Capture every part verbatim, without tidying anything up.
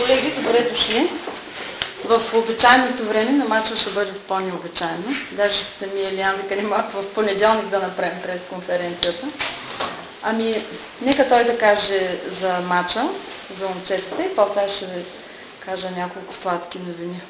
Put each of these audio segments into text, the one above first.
Колеги, добре дошли. В обичайното време на мача ще бъде по-необичайно. Даже самия Илиян вика, не мога в понеделник да направим пресконференцията. Ами, нека той да каже за мача, за момчетата и после ще ви кажа няколко сладки новини.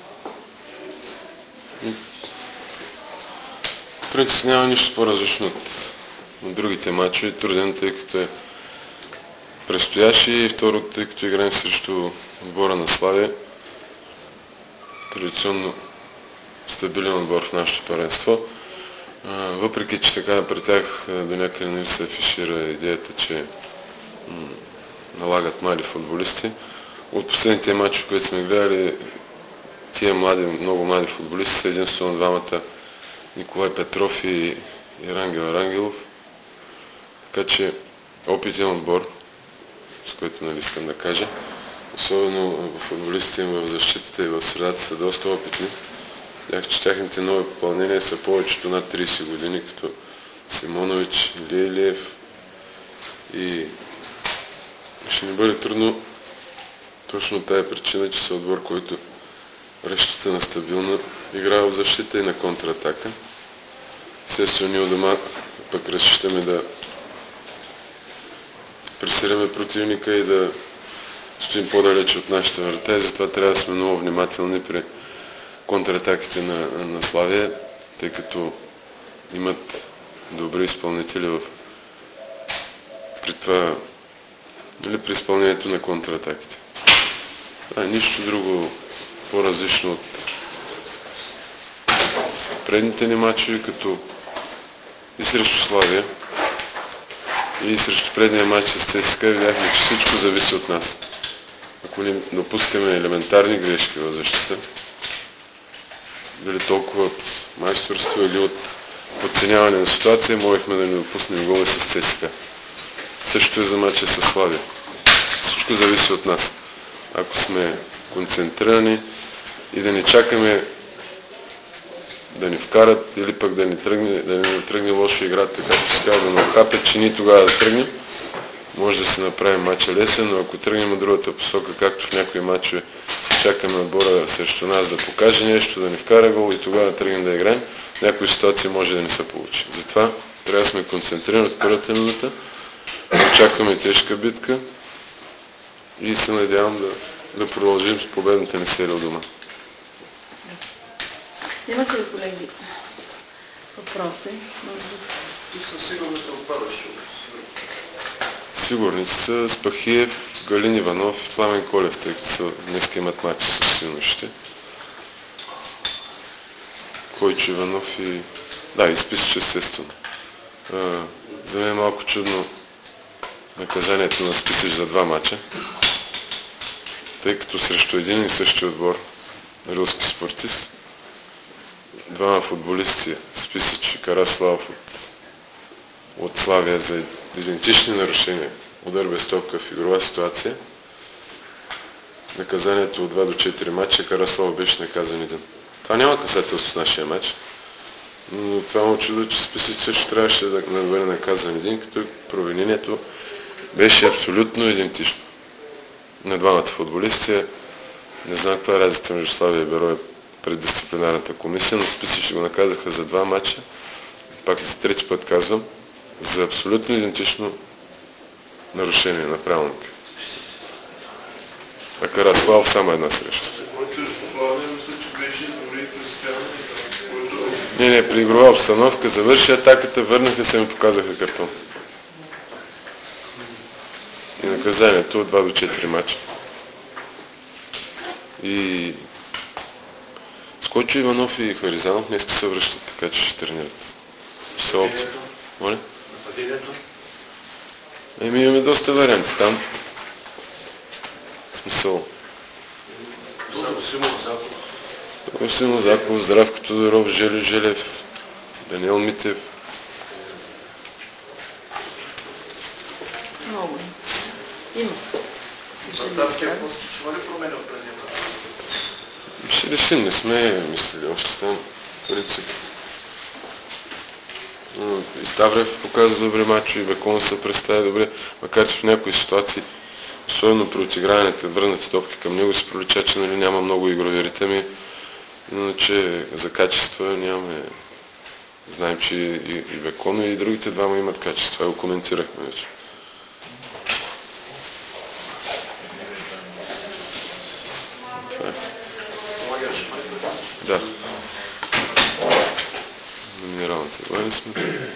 В принцип няма нищо по-различно от, от другите мачове. Труден, тъй като е предстоящ и второ, тъй като играем срещу отбора на Славия. Традиционно стабилен отбор в нашето първенство. Въпреки, че така при тях до някъде не се афишира идеята, че налагат млади футболисти. От последните матчи, които сме гледали, тия млади, много млади футболисти са единствено двамата Николай Петров и, и Рангел Рангелов. Така че опитен отбор, с който нали искам да кажа. Особено в футболистите им в защитата и в средата са доста опитни. Бях, че тяхните нови попълнения са повечето над трийсет години, като Симонович, Илиев и ще ни бъде трудно точно тая причина, че са отбор, който разчита на стабилна игра в защита и на контратака. Естествено, ние от дома пък разчитаме да пресираме противника и да стоим по-далече от нашите врата и затова трябва да сме много внимателни при контратаките на, на Славия, тъй като имат добри изпълнители в при това или при изпълнението на контратаките. А, нищо друго по-различно от предните ни матчи, като и срещу Славия, и срещу предния матч с ЦСКА видяхме, че всичко зависи от нас. Ако не допускаме елементарни грешки в защита, дали толкова от майсторство или от подценяване на ситуация, можехме да не допуснем голи с ЦСКА. Също е за матча с Славия. Всичко зависи от нас. Ако сме концентрирани и да не чакаме да ни вкарат или пък да ни тръгне, да ни тръгне лошо играта, както се казва, да ни охапят, че ние тогава да тръгнем, може да се направим матча лесен, но ако тръгнем от другата посока, както в някои матчове чакаме отбора срещу нас да покаже нещо, да ни вкара гол и тогава да тръгнем да играем, в някои ситуации може да не се получи. Затова трябва да сме концентрирани от първата минута, да очакваме тежка битка и се надявам да, да продължим с победната ни серия от дома. Имате ли, колеги, въпроси? И със сигурност е отпадащо. Сигурни са Спахиев, Галин Иванов и Пламен Колев, тъй като са, днес имат матчи с юношите. Койчо Иванов и... Да, и Списич естествено. А, за мен е малко чудно наказанието на Списич за два матча, тъй като срещу един и същи отбор, руски спортист, двама футболисти, Списич и Караслав от, от Славия за идентични нарушения, удар без топка в игрова ситуация. Наказанието от два до четири матча, Караслав беше наказан един. Това няма касателство с нашия матч, но това ме очудва, че Списич също трябваше да бъде наказан един, като провинението беше абсолютно идентично на двамата футболисти. Не знам каква е разликата между Славия и Берой пред дисциплинарната комисия, но Списич го наказаха за два матча, пак и за трети път казвам, за абсолютно идентично нарушение на правилника. А Караслав само една среща. Не, не, при игрова обстановка завърши атаката, върнаха се и ми показаха картон. И наказанието от два до четири матча. И Скочо Иванов и Харизанов днес се връщат, така че ще тренират. Че са опции. Моля? Нападението? Еми имаме доста варианти там. Смисъл. Симон Заков. Симон Заков, Здравко Тодоров, Жели Желев, Даниел Митев. Много. Има. Вратарския пост, чува ли промени от предния път? Ще решим, не сме мислили още там. Принцип. И Ставрев показва добри мачове, и Бекон се представя добре, макар че в някои ситуации особено при отиграването, върнати топки към него, се пролича, че нали, няма много игрови ритъми, иначе за качества нямаме. Знаем, че и, и Беконо и другите двама имат качества, това го коментирахме вече. Да. На минералната вода сме.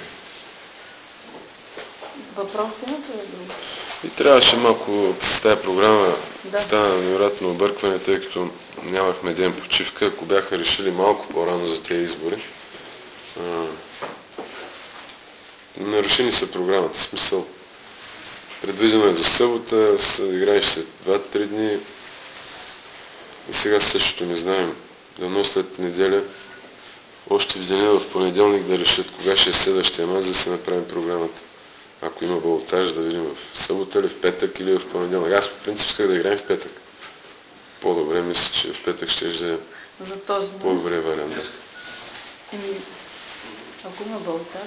Въпрос имате ли друго? И трябваше малко с тази програма, Да. стана невероятно объркване, тъй като нямахме ден почивка. Ако бяха решили малко по-рано за тези избори, а, нарушени са програмата. В смисъл, предвидено е за събота, играеш след два-три дни и сега същото не знаем. Дано след неделя, още в деня в понеделник да решат кога ще е следващия мач, да се направим програмата. Ако има балотаж, да видим в събота или в петък или в понеделник. Аз по принцип исках да играем в петък. По-добре мисля, че в петък ще е За този по-добре вариант. Еми, ако има балотаж.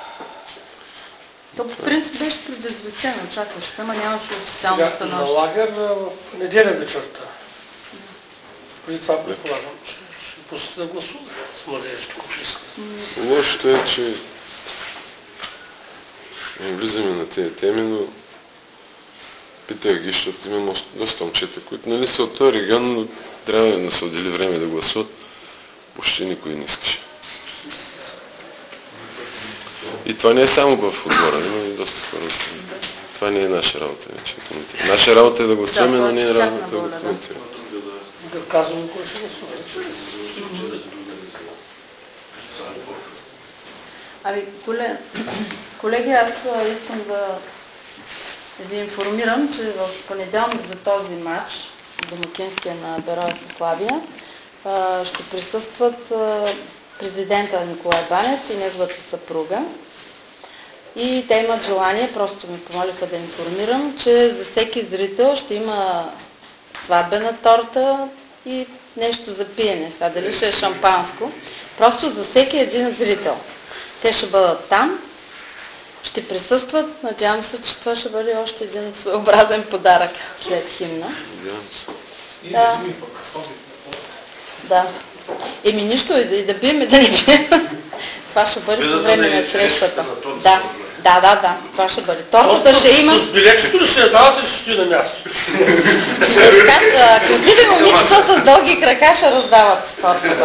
То по принцип беше предизвестено, очакваш се, ама нямаше официално Сега на становище. лагер в неделя вечерта. Преди това предполагам, че ще пуснете да гласуват с младежите, които искат. Лошото е, че не влизаме на тези теми, но питах ги, защото има доста момчета, които нали са от този регион, но трябва да се отдели време да гласуват. Почти никой не искаше. И това не е само в отбора, има и доста хора в страната. Това не е наша работа, вече коментираме. Наша работа е да гласуваме, но не е работа да го коментираме. Да казвам кой ще гласува. Ами, коле... колеги, аз искам да ви информирам, че в понеделник за този матч, домакинския на Берое със Славия, ще присъстват президента Николай Банев и неговата съпруга. И те имат желание, просто ми помолиха да информирам, че за всеки зрител ще има сватбена торта и нещо за пиене. Сега дали ще е шампанско. Просто за всеки един зрител. Те ще бъдат там, ще присъстват. Надявам се, че това ще бъде още един своеобразен подарък след химна. Да. Да. Еми нищо, и да, и да бием, и да не бием. Това ще бъде по време на срещата. Да, да, да, да. Това ще бъде. Тортата ще има... С билетчето ли ще давате, ще стои на място? Красиви момичета с дълги крака ще раздават тортата.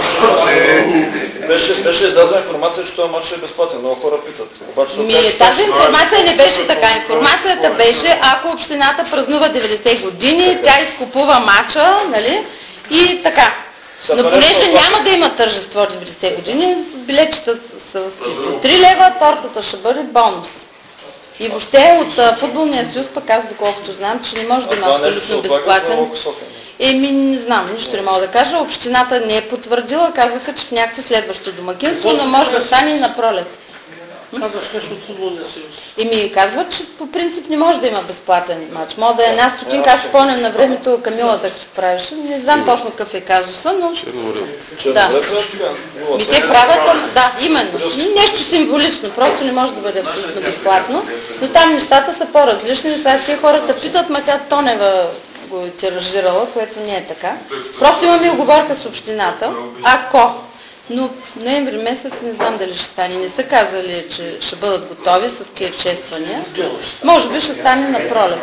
Беше, беше издадена информация, че този матч е безплатен. Много хора питат. Обаче, Ми, тази информация не беше така. Информацията беше, ако общината празнува деветдесет години, тя изкупува матча, нали? И така. Но понеже няма да има тържество деветдесет години, билетчета са по три лева, тортата ще бъде бонус. И въобще от футболния съюз, пък аз доколкото знам, че не може да има абсолютно безплатен. Еми, не знам, нищо не мога да кажа. Общината не е потвърдила, казаха, че в някакво следващо домакинство, но може да стане и на пролет. Казваш нещо от футболния съюз. Еми, казват, че по принцип не може да има безплатен матч. Може да е една стотинка, аз спомням на времето Камилата, като правеше. Не знам точно какъв е казуса, но... Да. Ми те правят, да, именно. Нещо символично, просто не може да бъде абсолютно безплатно. Но там нещата са по-различни. Сега тия хората питат, ма тя Тонева го е тиражирала, което не е така. Просто имаме оговорка с общината. Ако, но ноември месец не знам дали ще стане. Не са казали, че ще бъдат готови с тия чествания. Може би ще стане на пролет.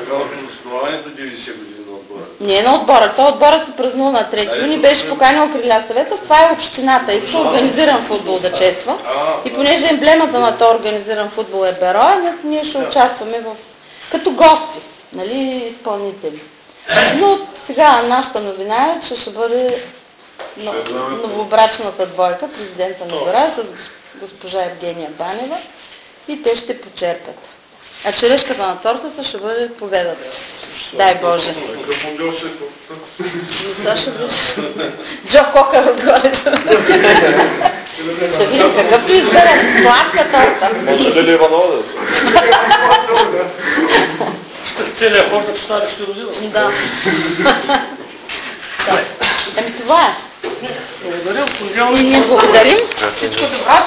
Не е на отбора. То отбора се празнува на трети юни, беше поканил Крилля съвета. Това е общината. Иска организиран футбол да чества. И понеже емблемата на то организиран футбол е Берое, ние ще участваме в... като гости, нали, изпълнители. Но сега нашата новина е, че ще бъде новобрачната двойка, президента на Берое с госпожа Евгения Банева и те ще почерпят. А черешката на тортата ще бъде победата. Дай Боже. Мисля ще беше Джо Кокър отгоре. Ще видим какъвто избереш. Сладка торта. Може ли Иванова? С целия хор да читали ще родила. Да. Еми това е. Благодаря. И ние благодарим. Всичко добро.